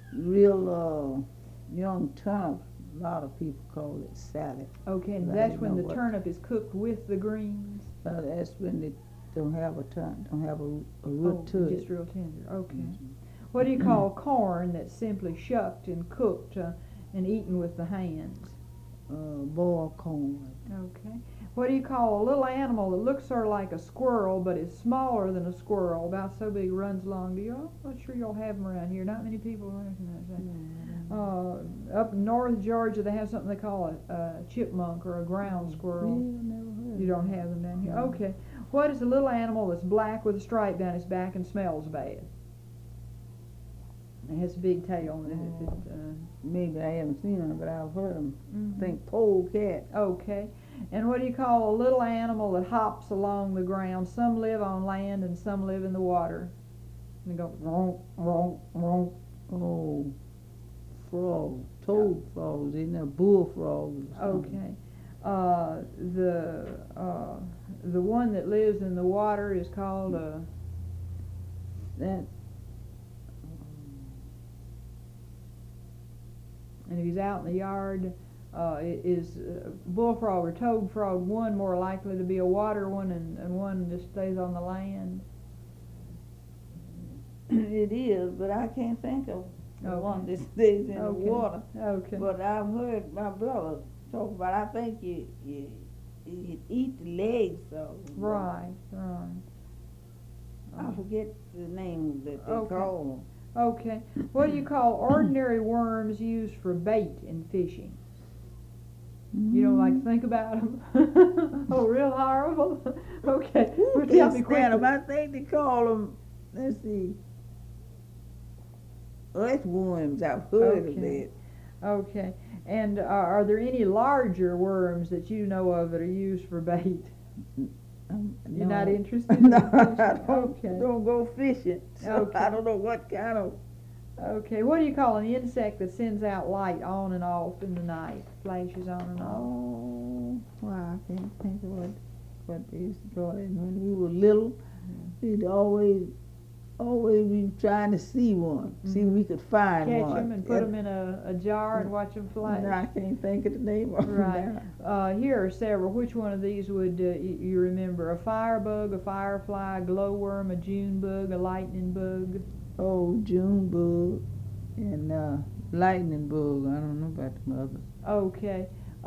real young turnip. A lot of people call it salad. Okay, and But I that's didn't when know the what- turnip is cooked with the greens? That's when they don't have a root to just it. real tender. Okay. Mhm. What do you call corn that's simply shucked and cooked and eaten with the hands? Boiled corn. Okay. What do you call a little animal that looks sort of like a squirrel but is smaller than a squirrel, about so big, runs along? I'm not sure you'll have them around here. Not many people recognize that. Up north Georgia, they have something they call a chipmunk or a ground squirrel. Never heard You don't of have them down here. No. Okay. What is a little animal that's black with a stripe down its back and smells bad? It has a big tail. Maybe I haven't seen them, but I've heard them. Mhm. I think polecat. Okay. And what do you call a little animal that hops along the ground? Some live on land and some live in the water. They go ronk, ronk, ronk. Oh, frog. Toad frogs, isn't there? Bullfrogs. or something. Okay. The one that lives in the water is called That. and if he's out in the yard, is bullfrog or toad frog one more likely to be a water one and one just stays on the land? It is, but I can't think of the Okay. one that stays in the Okay. water. Okay. But I've heard my brother talk about. I think you eat the legs of them. Right, right. I forget the name that they Okay. call them. Okay. What do you call ordinary worms used for bait in fishing? You don't like to think about them? Oh, real horrible? Okay. Who Well, tell can me stand 'em? quickly. I think they call them. Let's see. Earthworms. I've heard of Okay. that. Okay. And are there any larger worms that you know of that are used for bait? You're not No. interested? No, in fishing? I Okay. don't go fishing. So Okay. I don't know what kind of. Okay. What do you call an insect that sends out light on and off in the night? Flashes on and off. Oh, wow, I can't think of what they used to call it when we were little. We'd always be trying to see one, see if we could find Catch one. them and put them in a jar and watch them flash. No, I can't think of the name of Right. them. Here are several. Which one of these would you remember? A firebug, a firefly, a glowworm, a June bug, a lightning bug? Oh, June bug and lightning bug. I don't know about the others. Okay.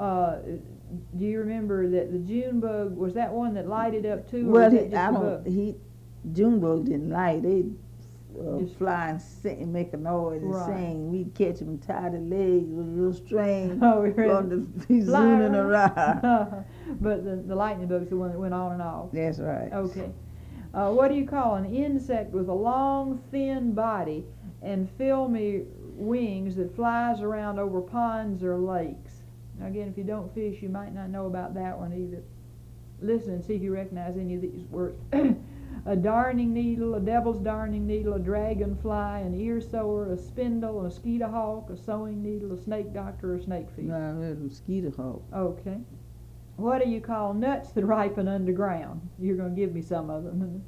Do you remember that the June bug, was that one that lighted up too? Or Well, was that just I a don't. bug? June bug didn't light. They Just- fly and sing, make a noise and Right. sing. We'd catch them, tie their legs with a little string. Oh, really? On the, he's Fly zooming around. But the lightning bug's the one that went on and off. That's right. Okay. What do you call an insect with a long, thin body and filmy wings that flies around over ponds or lakes? Now, again, if you don't fish, you might not know about that one either. Listen and see if you recognize any of these words. A darning needle, a devil's darning needle, a dragonfly, an ear sower, a spindle, a mosquito hawk, a sewing needle, a snake doctor, or a snake fish. No, I heard mosquito hawk. Okay. What do you call nuts that ripen underground? You're going to give me some of them.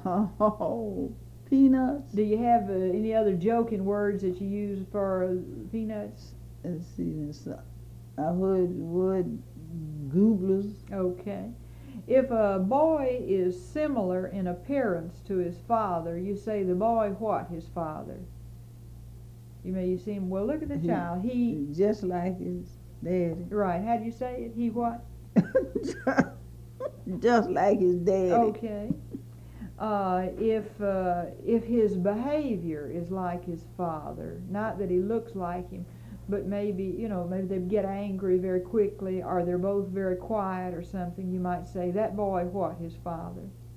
Oh, peanuts. Do you have any other joking words that you use for peanuts? Let's see this. I heard the word gooblers. Okay. If a boy is similar in appearance to his father, you say the boy what his father? You see him, well, look at the child. He, Just like his daddy. right, how do you say it? He what? Just like his daddy. Okay. If his behavior is like his father, not that he looks like him, but maybe they get angry very quickly, or they're both very quiet or something, you might say, that boy what, his father?